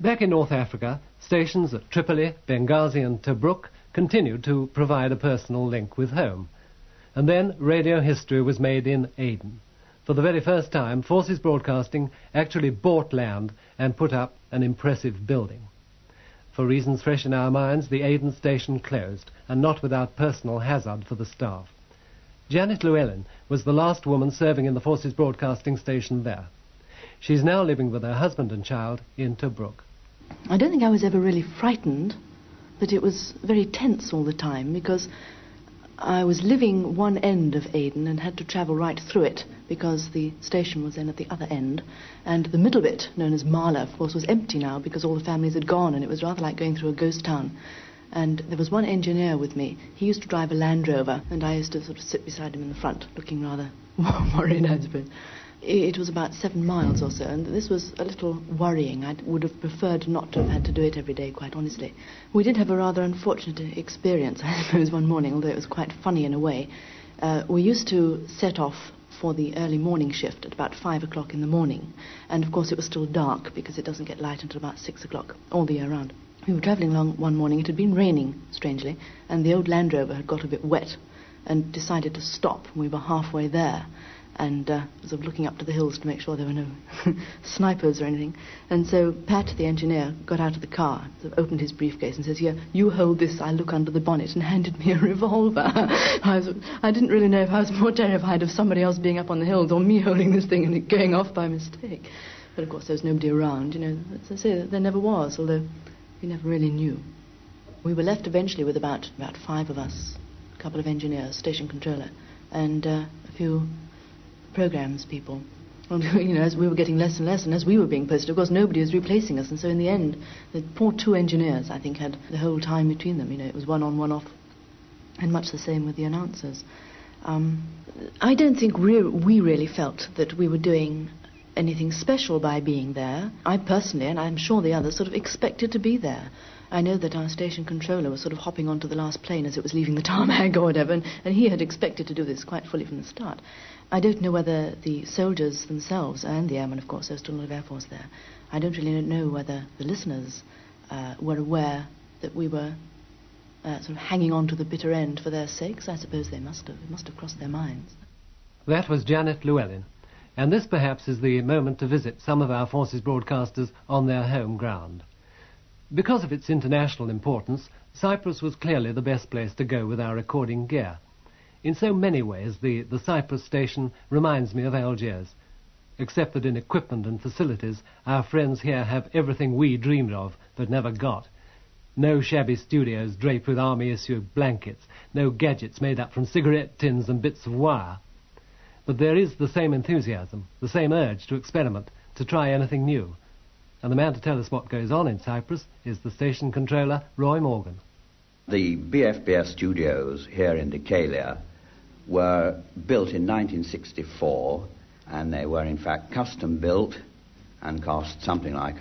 Back in North Africa, stations at Tripoli, Benghazi and Tobruk continued to provide a personal link with home. And then radio history was made in Aden. For the very first time, Forces Broadcasting actually bought land and put up an impressive building. For reasons fresh in our minds, the Aden station closed, and not without personal hazard for the staff. Janet Llewellyn was the last woman serving in the Forces Broadcasting station there. She's now living with her husband and child in Tobruk. I don't think I was ever really frightened, but it was very tense all the time because I was living one end of Aden and had to travel right through it because the station was then at the other end, and the middle bit, known as Mala, of course, was empty now because all the families had gone, and it was rather like going through a ghost town. And there was one engineer with me. He used to drive a Land Rover, and I used to sort of sit beside him in the front, looking rather worried, I suppose. It was about 7 miles or so, and this was a little worrying. I would have preferred not to have had to do it every day, quite honestly. We did have a rather unfortunate experience, I suppose, one morning, although it was quite funny in a way. We used to set off for the early morning shift at about 5 o'clock in the morning, and of course it was still dark because it doesn't get light until about 6 o'clock all the year round. We were travelling along one morning. It had been raining, strangely, and the old Land Rover had got a bit wet and decided to stop. We were halfway there, and sort of looking up to the hills to make sure there were no snipers or anything. And so Pat, the engineer, got out of the car, sort of opened his briefcase and says, "Here, you hold this, I'll look under the bonnet," and handed me a revolver. I didn't really know if I was more terrified of somebody else being up on the hills or me holding this thing and it going off by mistake. But of course there was nobody around, you know. As I say, there never was, although we never really knew. We were left eventually with about 5 of us, a couple of engineers, station controller, and a few programs people. And, you know, as we were getting less and less, and as we were being posted, of course, nobody was replacing us, and so in the end, the poor 2 engineers, I think, had the whole time between them. You know, it was one on, one off, and much the same with the announcers. I don't think we really felt that we were doing anything special by being there. I personally, and I'm sure the others, sort of expected to be there. I know that our station controller was sort of hopping onto the last plane as it was leaving the tarmac or whatever, and he had expected to do this quite fully from the start. I don't know whether the soldiers themselves, and the airmen, of course, there's still a lot of Air Force there, I don't really know whether the listeners were aware that we were sort of hanging on to the bitter end for their sakes. I suppose they must have. It must have crossed their minds. That was Janet Llewellyn, and this perhaps is the moment to visit some of our Forces broadcasters on their home ground. Because of its international importance, Cyprus was clearly the best place to go with our recording gear. In so many ways, the Cyprus station reminds me of Algiers, except that in equipment and facilities, our friends here have everything we dreamed of but never got. No shabby studios draped with army-issue blankets, no gadgets made up from cigarette tins and bits of wire. But there is the same enthusiasm, the same urge to experiment, to try anything new. And the man to tell us what goes on in Cyprus is the station controller, Roy Morgan. The BFBS studios here in Deucalion were built in 1964, and they were in fact custom built and cost something like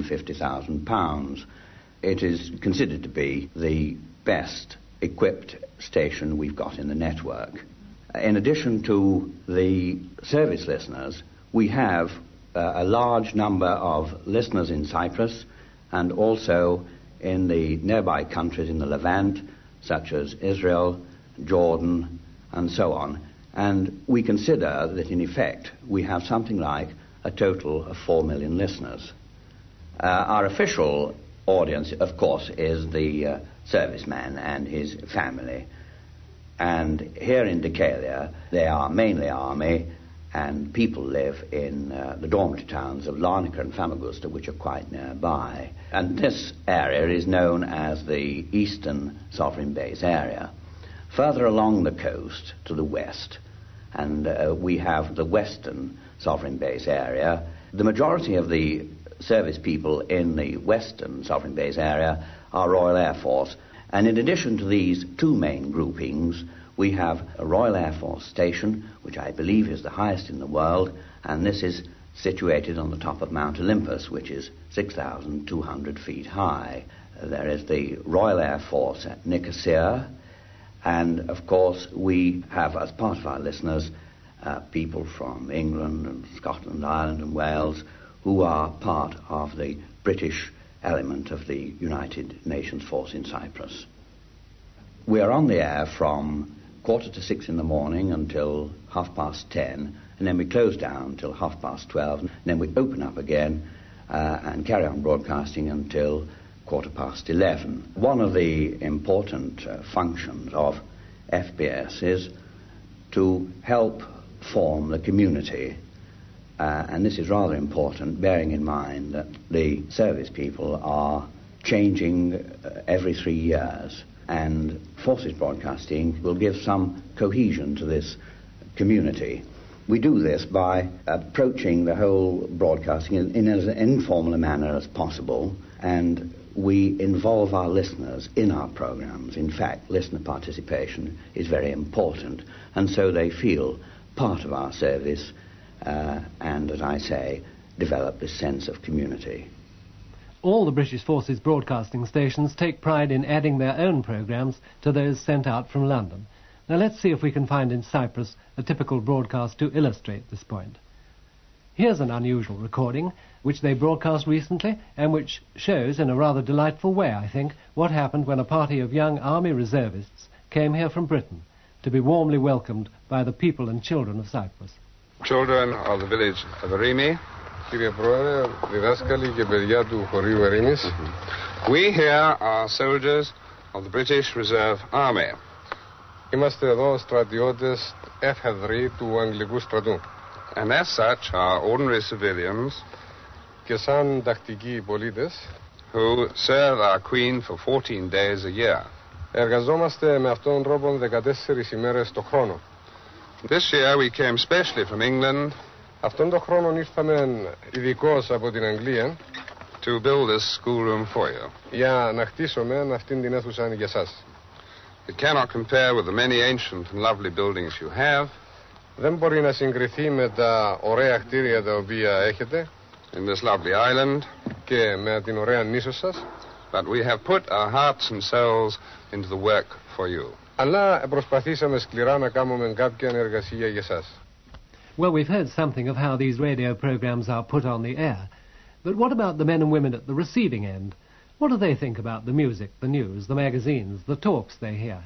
£150,000. It is considered to be the best equipped station we've got in the network. In addition to the service listeners, we have a large number of listeners in Cyprus and also in the nearby countries in the Levant, such as Israel, Jordan, and so on. And we consider that, in effect, we have something like a total of 4 million listeners. Our official audience, of course, is the serviceman and his family. And here in Deucalion, they are mainly army, and people live in the dormitory towns of Larnaca and Famagusta, which are quite nearby. And this area is known as the Eastern Sovereign Base area. Further along the coast to the west, and we have the Western Sovereign Base area. The majority of the service people in the Western Sovereign Base area are Royal Air Force. And in addition to these 2 main groupings, we have a Royal Air Force station, which I believe is the highest in the world, and this is situated on the top of Mount Olympus, which is 6,200 feet high. There is the Royal Air Force at Nicosia, and of course we have, as part of our listeners, people from England and Scotland, Ireland and Wales, who are part of the British element of the United Nations force in Cyprus. We are on the air from 5:45 in the morning until 10:30, and then we close down until 12:30, and then we open up again and carry on broadcasting until 11:15. One of the important functions of FBS is to help form the community, and this is rather important, bearing in mind that the service people are changing every 3 years, and Forces Broadcasting will give some cohesion to this community. We do this by approaching the whole broadcasting in as informal a manner as possible, and we involve our listeners in our programs. In fact, listener participation is very important, and so they feel part of our service and, as I say, develop this sense of community. All the British Forces Broadcasting stations take pride in adding their own programmes to those sent out from London. Now let's see if we can find in Cyprus a typical broadcast to illustrate this point. Here's an unusual recording which they broadcast recently and which shows in a rather delightful way, I think, what happened when a party of young army reservists came here from Britain to be warmly welcomed by the people and children of Cyprus. Children of the village of Erimi. Κύριε Πρόεδρε, διδάσκαλοι και παιδιά του χωρίου Ερήμης. We here are soldiers of the British Reserve Army. Είμαστε εδώ στρατιώτες εφεδροί του Αγγλικού στρατού. And as such are ordinary civilians και σαν τακτικοί πολίτες who serve our Queen for 14 days a year. Εργαζόμαστε με αυτόν τον τρόπο 14 ημέρες το χρόνο. This year we came specially from England Αυτόν τον χρόνο ήρθαμε ειδικώς από την Αγγλία to build this schoolroom for you. για να χτίσουμε αυτήν την αίθουσα για σας. It cannot compare with the many ancient and lovely buildings you have. Δεν μπορεί να συγκριθεί με τα ωραία κτίρια τα οποία έχετε in this lovely island, και με την ωραία νήσο σας. But we have put our hearts and souls into the work for you. Αλλά προσπαθήσαμε σκληρά να κάνουμε κάποια εργασία για σας. Well, we've heard something of how these radio programs are put on the air. But what about the men and women at the receiving end? What do they think about the music, the news, the magazines, the talks they hear?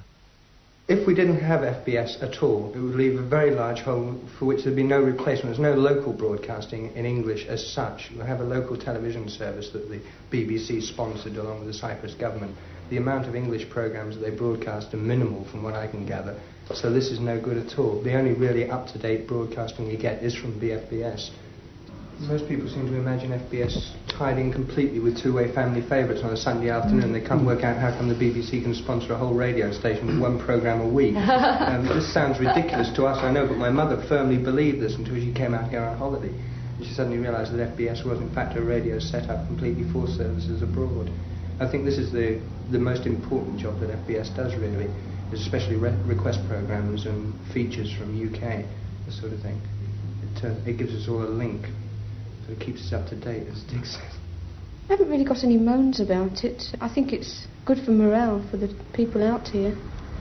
If we didn't have FBS at all, it would leave a very large hole for which there'd be no replacement. There's no local broadcasting in English as such. We have a local television service that the BBC sponsored along with the Cyprus government. The amount of English programmes that they broadcast are minimal from what I can gather. So this is no good at all. The only really up-to-date broadcasting we get is from BFBS. Most people seem to imagine FBS tied in completely with two-way family favourites on a Sunday afternoon. They can't work out how come the BBC can sponsor a whole radio station with one programme a week. This sounds ridiculous to us, I know, but my mother firmly believed this until she came out here on holiday. And she suddenly realised that FBS was in fact a radio set up completely for services abroad. I think this is the most important job that FBS does, really, is especially request programmes and features from UK, this sort of thing. It gives us all a link. It keeps us up to date, as Dick says. I haven't really got any moans about it. I think it's good for morale for the people out here.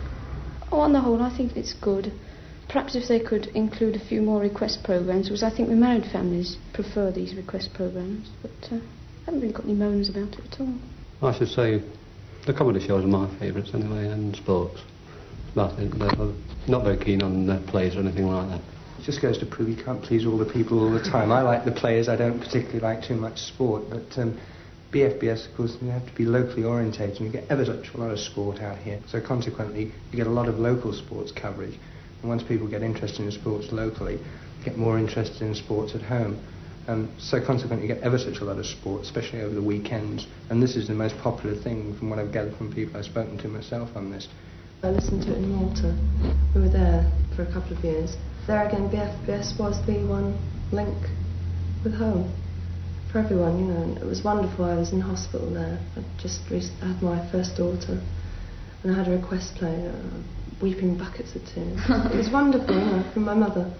Oh, on the whole, I think it's good. Perhaps if they could include a few more request programmes, because I think the married families prefer these request programmes. But I haven't really got any moans about it at all. I should say the comedy shows are my favourites anyway, and sports. But they're not very keen on plays or anything like that. It just goes to prove you can't please all the people all the time. I like the players, I don't particularly like too much sport, but BFBS, of course, you have to be locally orientated, and you get ever such a lot of sport out here. So consequently, you get a lot of local sports coverage. And once people get interested in sports locally, they get more interested in sports at home. So consequently, you get ever such a lot of sport, especially over the weekends. And this is the most popular thing from what I've gathered from people I've spoken to myself on this. I listened to it in Malta. We were there for a couple of years. There again, BFBS was the one link with home for everyone, you know, and it was wonderful. I was in hospital there. I just had my first daughter, and I had a request playing, weeping buckets of tears. It was wonderful, you know, from my mother,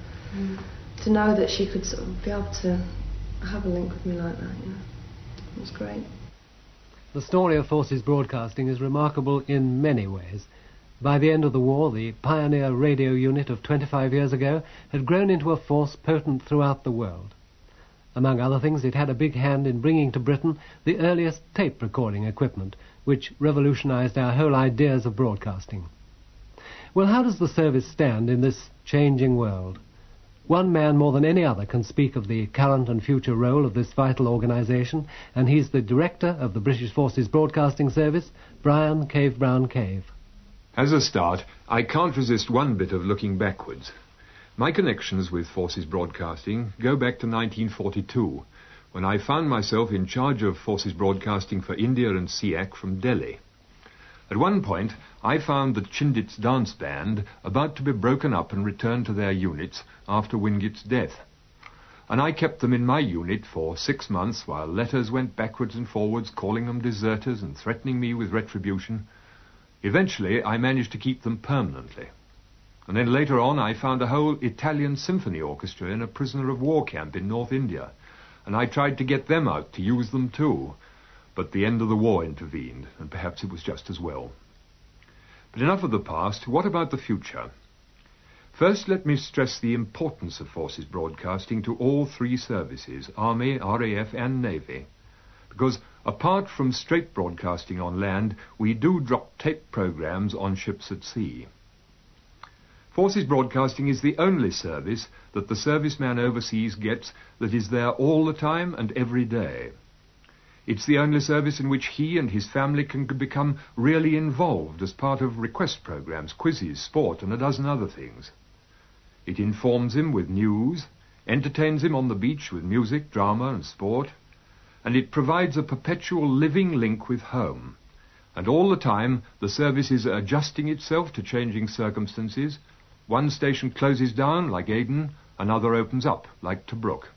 to know that she could sort of be able to have a link with me like that, you know. It was great. The story of Forces Broadcasting is remarkable in many ways. By the end of the war, the pioneer radio unit of 25 years ago had grown into a force potent throughout the world. Among other things, it had a big hand in bringing to Britain the earliest tape recording equipment, which revolutionized our whole ideas of broadcasting. Well, how does the service stand in this changing world? One man more than any other can speak of the current and future role of this vital organisation, and he's the director of the British Forces Broadcasting Service, Brian Cave Brown Cave. As a start, I can't resist one bit of looking backwards. My connections with Forces Broadcasting go back to 1942, when I found myself in charge of Forces Broadcasting for India and SEAC from Delhi. At one point, I found the Chindit's dance band about to be broken up and returned to their units after Wingate's death. And I kept them in my unit for 6 months while letters went backwards and forwards calling them deserters and threatening me with retribution. Eventually, I managed to keep them permanently. And then later on, I found a whole Italian symphony orchestra in a prisoner of war camp in North India, and I tried to get them out to use them too. But the end of the war intervened, and perhaps it was just as well. But enough of the past. What about the future? First, let me stress the importance of Forces Broadcasting to all three services, Army, RAF and Navy. Because apart from straight broadcasting on land, we do drop tape programs on ships at sea. Forces Broadcasting is the only service that the serviceman overseas gets that is there all the time and every day. It's the only service in which he and his family can become really involved as part of request programs, quizzes, sport, and a dozen other things. It informs him with news, entertains him on the beach with music, drama, and sport, and it provides a perpetual living link with home. And all the time, the service is adjusting itself to changing circumstances. One station closes down, like Aden, another opens up, like Tobruk.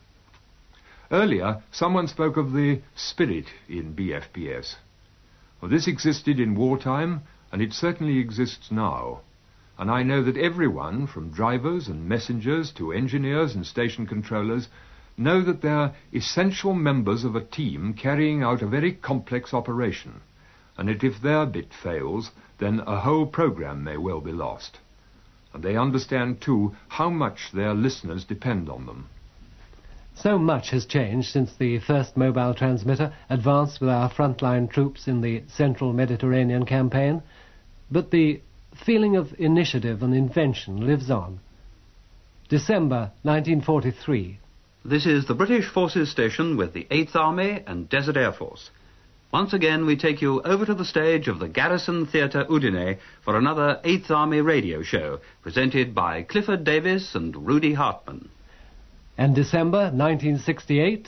Earlier, someone spoke of the spirit in BFBS. Well, this existed in wartime, and it certainly exists now. And I know that everyone, from drivers and messengers to engineers and station controllers, know that they're essential members of a team carrying out a very complex operation, and that if their bit fails, then a whole program may well be lost. And they understand, too, how much their listeners depend on them. So much has changed since the first mobile transmitter advanced with our frontline troops in the central Mediterranean campaign, but the feeling of initiative and invention lives on. December 1943. This is the British Forces Station with the 8th Army and Desert Air Force. Once again, we take you over to the stage of the Garrison Theatre Udine for another 8th Army radio show, presented by Clifford Davis and Rudy Hartman. And December 1968...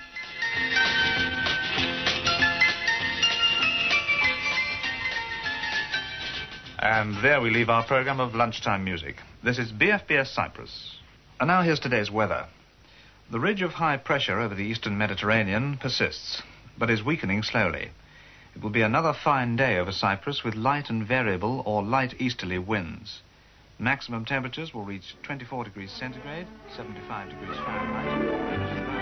And there we leave our program of lunchtime music. This is BFBS Cyprus. And now here's today's weather. The ridge of high pressure over the eastern Mediterranean persists, but is weakening slowly. It will be another fine day over Cyprus with light and variable or light easterly winds. Maximum temperatures will reach 24 degrees centigrade, 75 degrees Fahrenheit.